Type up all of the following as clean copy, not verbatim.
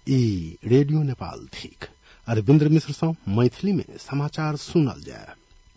ई रेडियो नेपाल थिक अरविन्द्र मिश्र सँ मैथिली में समाचार सुनल जाय।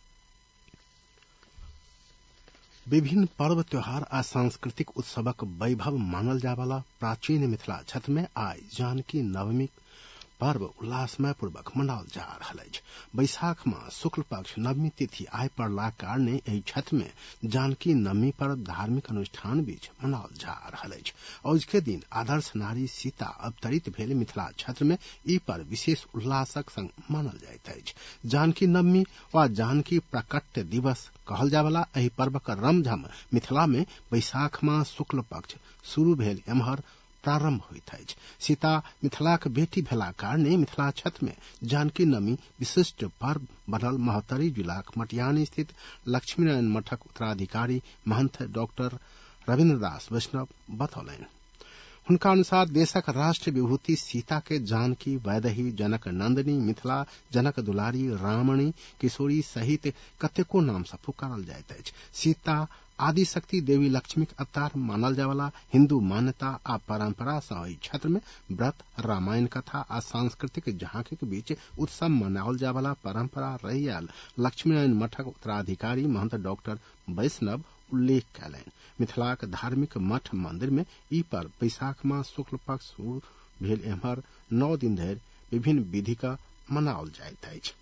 विभिन्न पर्व त्योहार आ सांस्कृतिक उत्सवक वैभव मानल जायवाला प्राचीन मिथिला क्षेत्र में आई जानकी नवमी पर्व उल्लासमय पूर्वक मनाओल जा रहल अछि। बैसाख मास शुक्ल पक्ष नवमी तिथि आय पड़लाक कारणे एहि क्षेत्र में जानकी नवमी पर्व धार्मिक अनुष्ठान बीच मनाओल जा रहल अछि। अजुके दिन आदर्श नारी सीता अवतरित भेल मिथिला क्षेत्र में ई पर्व विशेष उल्लासक संग मानल जाइत अछि। जानकी नवमी वा जानकी प्राकट्य दिवस कहल जायवाला एहि पर्वक रमझम मिथिला में बैसाख मास शुक्ल पक्ष शुरू भेल एम्हर प्रारंभ होइत अछि। सीता मिथिलाक बेटी भेला कारणे मिथिला क्षेत्र में जानकी नवमी विशिष्ट पर्व बनल महोत्तरी जिलाक मटियानी स्थित लक्ष्मीनारायण मठक उत्तराधिकारी महंत डॉक्टर रविन्द्र दास वैष्णव बतौलनि। हुनका अनुसार देशक राष्ट्र विभूति सीता के जानकी वैदेही जनक नंदिनी मिथिला जनक दुलारी रामणी किशोरी सहित कतेको नाम सँ पुकारल जाइत अछि। सीता आदि शक्ति देवी लक्ष्मीक अवतार मानल जायवाला हिन्दू मान्यता आ परंपरा सँ एहि क्षेत्र में व्रत रामायण कथा आ सांस्कृतिक झांकीक बीच उत्सव मनाओल जायवाला परंपरा रहि आयल लक्ष्मीनारायण मठक उत्तराधिकारी महंत डॉक्टर वैष्णव उल्लेख कयलनि। मिथिलाक धार्मिक मठ मंदिर में ई पर्व बैसाख मास शुक्ल पक्ष शुरू भेल एम्हर 9 दिन धरि विभिन्न विधि क मनाओल जाइत अछि।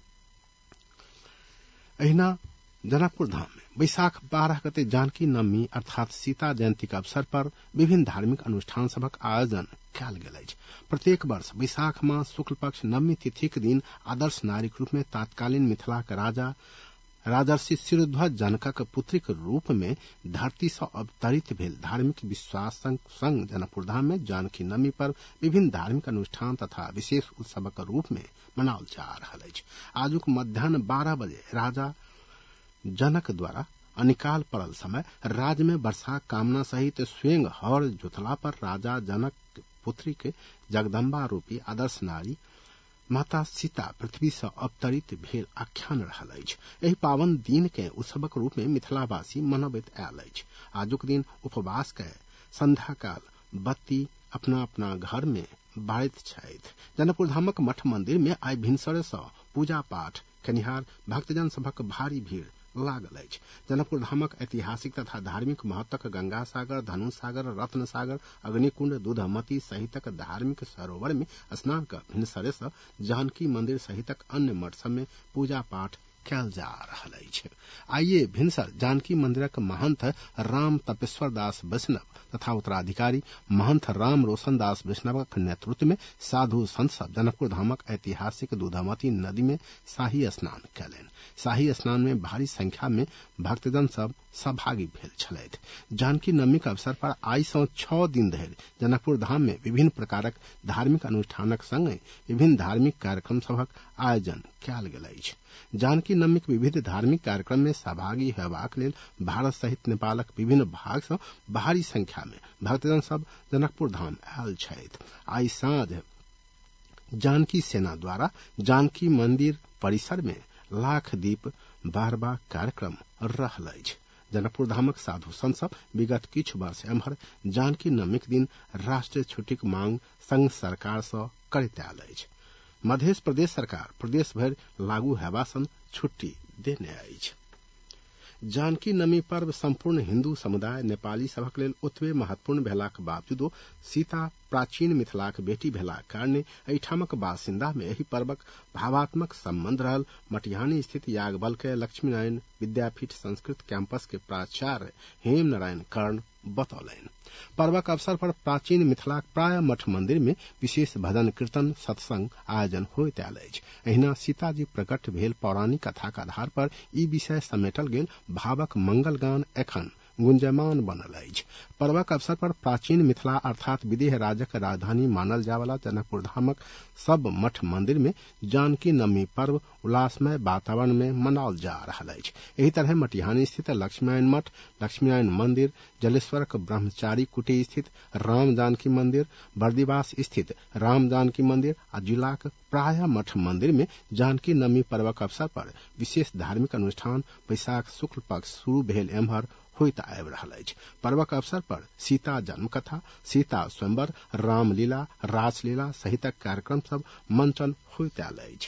अहिना जनकपुर धाम में बैसाख 12 गते जानकी नवमी अर्थात सीता जयंती के अवसर पर विभिन्न धार्मिक अनुष्ठान सभक आयोजन कयल गेल अछि। प्रत्येक वर्ष बैसाख मास शुक्ल पक्ष नवमी तिथि के दिन आदर्श नारी के रूप में तत्कालीन मिथिला के राजा राजर्षि शिरध्वज जनकक पुत्रीक रूप में धरती सँ अवतरित भेल धार्मिक विश्वास संग जनकपुर धाम में जानकी नवमी पर्व विभिन्न धार्मिक अनुष्ठान तथा विशेष उत्सवक रूप में मनाओल जा रहल अछि। आजुक मध्याह्न 12 बजे राजा जनक द्वारा अनिकाल पड़ल समय राज्य में वर्षा कामना सहित स्वयं हर जोतला पर राजा जनक पुत्री के जगदम्बा रूपी आदर्श नारी माता सीता पृथ्वी सँ अवतरित भेल आख्यान रहल अछि। एहि पावन दिन के उत्सवक रूप में मिथिलावासी मनबैत आयल अछि। आजुक दिन उपवास के संध्या काल बत्ती अपना अपना घर में बारैत छथि। जनकपुर धामक मठ मंदिर में आइ भिनसरे सँ पूजा पाठ केनिहार भक्तजन सभक भारी भीड़ लागल अछि। जनकपुर धामक ऐतिहासिक तथा धार्मिक महत्वक गंगा सागर धनु सागर रत्न सागर अग्निकुंड दूधमती सहितक धार्मिक सरोवर में स्नान कर भिनसरे सँ जानकी मंदिर सहितक अन्य मठ सब में पूजा पाठ कयल जा रहल अछि। आइए भिनसर जानकी मंदिरक महंत राम तपेश्वर दास वैष्णव तथा उत्तराधिकारी महंत राम रोशन दास वैष्णवक नेतृत्व में साधु संत सब जनकपुर धामक ऐतिहासिक दूधमती नदी में शाही स्नान कयलनि। शाही स्नान में भारी संख्या में भक्तजन सब सहभागी भेल छलथि। जानकी नवमी के अवसर पर आई सँ 6 दिन धरि जनकपुर धाम में विभिन्न प्रकारक धार्मिक अनुष्ठानक संगे विभिन्न धार्मिक कार्यक्रम सभक आयोजन कयल गेल अछि। जानकी नवमीक विविध धार्मिक कार्यक्रम में सहभागी हेबाक लेल भारत सहित नेपालक विभिन्न भाग सँ भारी संख्या में भक्तजन सब जनकपुर धाम आयल छथि। आई साँझ जानकी सेना द्वारा जानकी मंदिर परिसर में लाख दीप बारबा कार्यक्रम रहल अछि। जनकपुर धामक साधु संत सब विगत किछु वर्ष एम्हर जानकी नवमीक दिन राष्ट्रीय छुट्टीक मांग संघ सरकार सँ करैत आयल अछि। मध्य प्रदेश सरकार प्रदेश भरि लागू हेबा सँ छुट्टी देने अछि। जानकी नवमी पर्व संपूर्ण हिन्दू समुदाय नेपाली सभक लेल ओतबे महत्वपूर्ण भेलाक बावजूदो सीता प्राचीन मिथिलाक बेटी भेलाक कारणे एहिठामक बासिंदा में एहि पर्वक भावात्मक संबंध रहल मटिहानी स्थित याज्ञवल्क्य के लक्ष्मीनारायण विद्यापीठ संस्कृत कैंपस के प्राचार्य हेम नारायण कर्ण बतौलनि। पर्वक अवसर पर प्राचीन मिथिलाक प्राय मठ मंदिर में विशेष भजन कीर्तन सत्संग आयोजन होइत आयल अछि। एहिना सीताजी प्रकट भेल पौराणिक कथाक आधार पर ई विषय समेटल गेल भावक मंगल गान एखन गुंजयमान बनल अछि। पर्वक अवसर पर प्राचीन मिथिला अर्थात विदेह राजक राजधानी मानल जायवाला जनकपुर धामक सब मठ मंदिर में जानकी नवमी पर्व उल्लासमय वातावरण में मनाओल जा रहल अछि। एही तरह मटिहानी स्थित लक्ष्मीनारायण मठ लक्ष्मीनारायण मंदिर जलेश्वरक ब्रह्मचारी कुटी स्थित राम जानकी मंदिर बर्दिवास स्थित राम जानकी मंदिर आ जिलाक प्राय मठ मंदिर में जानकी नवमी पर्वक अवसर पर विशेष धार्मिक अनुष्ठान बैसाख शुक्ल पक्ष शुरू भेल एम्हर होइत आबि रहल अछि। पर्वक अवसर पर सीता जन्म कथा, सीता स्वयंवर, रामलीला, रासलीला सहितक कार्यक्रम सब मंचन होइत आयल अछि।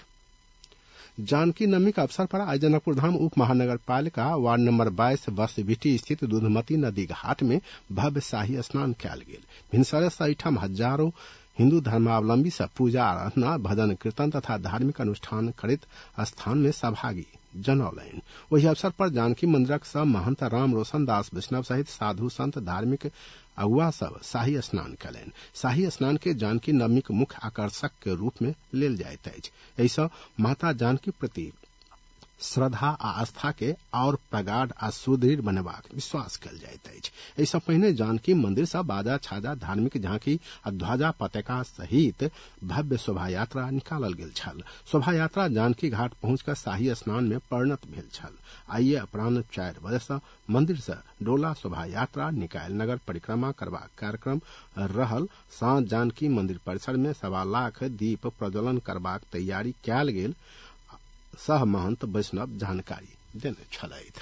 जानकी नवमी के अवसर पर आज जनकपुर धाम उप महानगर पालिका वार्ड नंबर 22 बसबिटी स्थित दूधमती नदी घाट में भव्य शाही स्नान कयल गेल। भिनसरे से एहिठाम हजारों हिन्दू धर्मावलंबी सब पूजा आराधना, भजन कीर्तन तथा धार्मिक अनुष्ठान करैत स्थान में सहभागी जनौलनि। वही अवसर पर जानकी मंदिरक सब महंत राम रोशन दास वैष्णव सहित साधु संत धार्मिक अगुआ सब शाही स्नान कयलनि। शाही स्नान के जानकी नवमी के मुख्य आकर्षक के रूप में लेल जाइत अछि। एहि सँ माता जानकी प्रति श्रद्धा आ आस्था के और प्रगाढ़ आ सुदृढ़ बनेबाक विश्वास कयल जाइत अछि। एहि सँ पहिने जानकी मंदिर सँ बाजा छाजा, धार्मिक झांकी आ ध्वजा पताका सहित भव्य शोभा यात्रा निकालल गेल छल। शोभा यात्रा जानकी घाट पहुंचकर शाही स्नान में परिणत भेल छल। आइए अपराह्न 4 बजे सँ मंदिर सँ डोला शोभा यात्रा निकायल नगर परिक्रमा करबाक कार्यक्रम रहल। साँझ जानकी मंदिर परिसर में 1.25 लाख दीप प्रज्वलन करबाक तैयारी कयल गेल, सह महंत वैष्णव जानकारी देने छलैथ।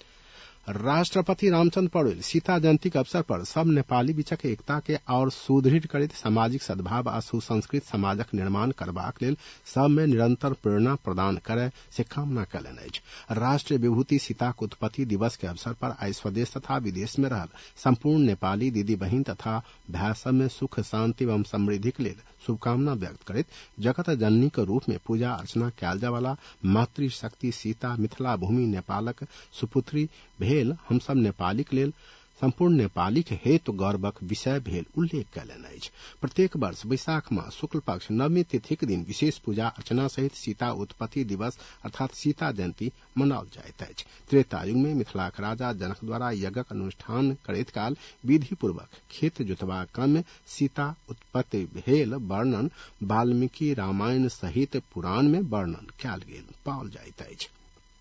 राष्ट्रपति रामचंद्र पौडेल सीता जयंती के अवसर पर सब नेपाली बीचक एकता के और सुदृढ़ करैत सामाजिक सद्भाव आ सुसंस्कृत समाजक निर्माण करबाक लेल सब में निरंतर प्रेरणा प्रदान करय से कामना कयलनि अछि। राष्ट्रीय विभूति सीताक उत्पत्ति दिवस के अवसर पर आइ स्वदेश तथा विदेश में रहल संपूर्ण नेपाली दीदी बहिन तथा भाई सब में सुख शांति एवं समृद्धि के लेल शुभकामना व्यक्त करैत जगत जननी के रूप में पूजा अर्चना कयल जाय वाला मातृशक्ति सीता मिथिला भूमि नेपालक सुपुत्री भेल हम सब नेपाली के लेल संपूर्ण नेपाली के हेतु गौरवक विषय भेल उल्लेख कयलनि अछि। प्रत्येक वर्ष वैशाख मास शुक्ल पक्ष नवमी तिथि के दिन विशेष पूजा अर्चना सहित सीता उत्पत्ति दिवस अर्थात सीता जयंती मनाओल जाइत अछि। त्रेता युग में मिथिलाक राजा जनक द्वारा यज्ञक अनुष्ठान करैत काल विधि पूर्वक खेत जोतबाक क्रम में सीता उत्पत्ति भेल वर्णन वाल्मीकि रामायण सहित पुराण में वर्णन कयल गेल पाओल जाइत अछि।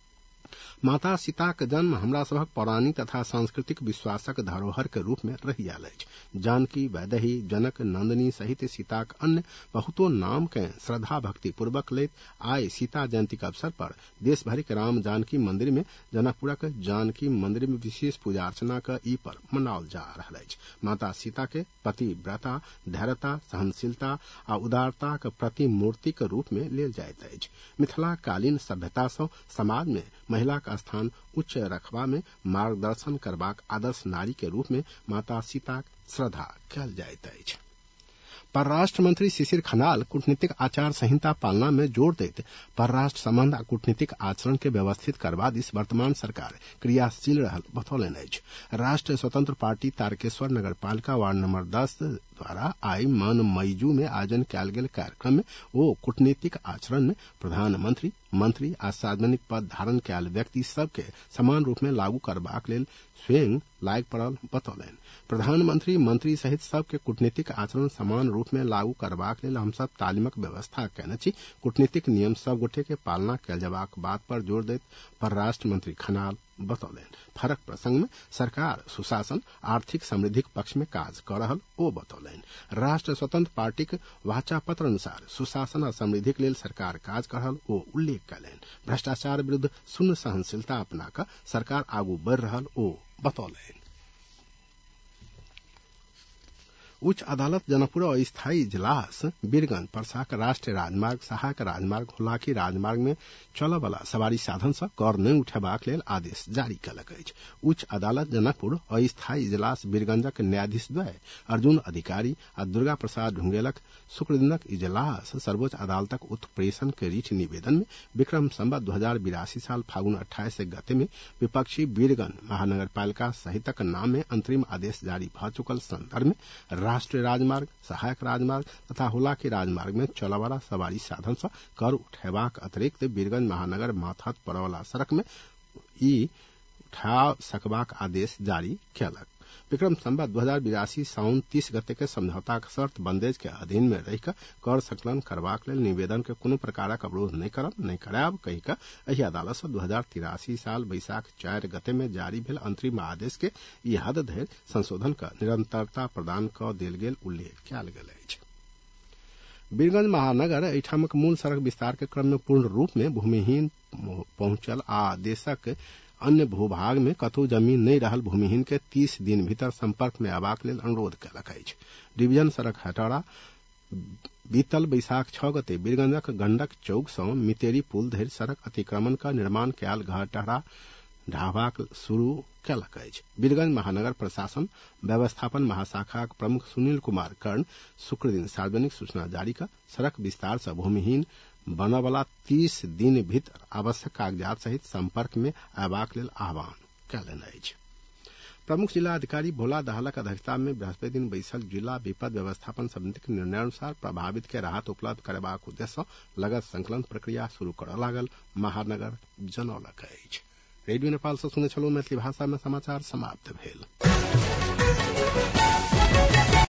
माता सीताक जन्म हमरा सभक पौराणिक तथा सांस्कृतिक विश्वासक धरोहर के रूप में रहि आयल अछि। जानकी, वैदेही, जनक, नंदिनी सहित सीताक अन्य बहुतो नाम के श्रद्धा भक्ति पूर्वक लैत आइ सीता जयंती के अवसर पर देश भरि के राम जानकी मंदिर में जनकपुरक जानकी मंदिर में विशेष पूजा अर्चना का ई पर्व मनाओल जा रहल अछि। माता सीता के पतिव्रता, धैर्यता, सहनशीलता आ उदारता के प्रतिमूर्ति के रूप में लेल जाइत अछि। मिथिला कालीन सभ्यता सँ समाज में महिला का स्थान उच्च रखबा में मार्गदर्शन करबाक आदर्श नारी के रूप में माता सीता श्रद्धा कयल जाइत अछि। परराष्ट्र मंत्री शिशिर खनाल कूटनीतिक आचार संहिता पालना में जोर दैत परराष्ट्र संबंध आ कूटनीतिक आचरण के व्यवस्थित करबा दिस वर्तमान सरकार क्रियाशील रहल बतौलनि अछि। राष्ट्रीय स्वतंत्र पार्टी तारकेश्वर नगर पालिका वार्ड नंबर 10 द्वारा आई मन मईजू में आयोजन कयल गेल कार्यक्रम में ओ कूटनीतिक आचरण में प्रधानमंत्री, मंत्री आ सार्वजनिक पद धारण कयल व्यक्ति सब के समान रूप में लागू करबाक लेल स्वयं लायक पड़ल बतौलनि। प्रधानमंत्री, मंत्री सहित सबके कूटनीतिक आचरण समान रूप में लागू करबाक लेल हम सब तालीमक व्यवस्था कयने छी। कूटनीतिक नियम सब गोटे के पालना कयल जयबाक बात पर जोर दैत परराष्ट्र मंत्री खनाल बतौलनि। फरक प्रसंग में सरकार सुशासन, आर्थिक समृद्धिक पक्ष में काज कर रहल ओ बतौलनि। राष्ट्र स्वतंत्र पार्टीक वाचा पत्र अनुसार सुशासन आ समृद्धिक लेल सरकार काज कर रहल ओ उल्लेख कयलनि। भ्रष्टाचार विरुद्ध शून्य सहनशीलता अपना कऽ सरकार आगू बढ़ि रहल ओ बतौलनि। उच्च अदालत जनकपुर अस्थायी इजलास वीरगंज परसाक राष्ट्रीय राजमार्ग, सहायक राजमार्ग, हुलाकी राजमार्ग में चलय वाला सवारी साधन सँ कर नहि उठेबाक लेल आदेश जारी कयलक अछि। उच्च अदालत जनकपुर अस्थायी इजलास वीरगंजक न्यायाधीश द्वय अर्जुन अधिकारी आ दुर्गा प्रसाद ढुंगेलक शुक्र दिनक इजलास सर्वोच्च अदालतक उत्प्रेषण के रीट निवेदन में विक्रम संवत 2082 साल फागुन 28 गते में विपक्षी वीरगंज महानगर पालिका सहितक नाम में अंतरिम आदेश जारी भ चुकल संदर्भ में राष्ट्रीय राजमार्ग, सहायक राजमार्ग तथा हुलाकी राजमार्ग में चलय वाला सवारी साधन सँ कर उठेबाक अतिरिक्त वीरगंज महानगर माथत पड़य वाला सड़क में ई उठा सकबाक आदेश जारी कयलक। विक्रम संवत 2082 साउन 30 गते के समझौता के शर्त बंदेज के अधीन में रहि कर संकलन करबाक लेल निवेदन के कोनो प्रकारक अवरोध नहि करब, नहि करायब कहि कऽ एहि अदालत सँ 2083 साल बैसाख 4 गते में जारी भेल अंतरिम आदेश के ई हद धरि संशोधन के निरंतरता प्रदान कऽ देल गेल उल्लेख कयल गेल अछि। वीरगंज महानगर एहिठामक मूल सड़क विस्तार के क्रम में पूर्ण रूप में भूमिहीन पहुंचल आ देशक अन्य भूभाग में कतहु जमीन नहीं रहल भूमिहीन के 30 दिन भीतर संपर्क में अयबाक लेल अनुरोध कयलक अछि। डिवीजन सड़क हटौड़ा बीतल बैसाख 6 गते बीरगंजक गंडक चौक सँ मितेरी पुल धरि सड़क अतिक्रमण का निर्माण कयल घटहरा ढाहबाक शुरू कयलक अछि। बीरगंज महानगर प्रशासन व्यवस्थापन महाशाखाक प्रमुख सुनील कुमार कर्ण शुक्र दिन सार्वजनिक सूचना जारी कर सड़क विस्तार से भूमिहीन बनय वाला 30 दिन भीतर आवश्यक कागजात सहित संपर्क में अयबाक लेल आह्वान कयलनि अछि। प्रमुख जिला अधिकारी भोला दहालक अध्यक्षता में बृहस्पति दिन बैसल जिला विपद व्यवस्थापन समिति के निर्णयानुसार प्रभावित के राहत उपलब्ध करबाक उद्देश्य लागत संकलन प्रक्रिया शुरू करऽ लागल महानगर जनौलक अछि। रेडियो नेपाल से सुनै छलहुँ मैथिली भाषा में समाचार समाप्त भेल।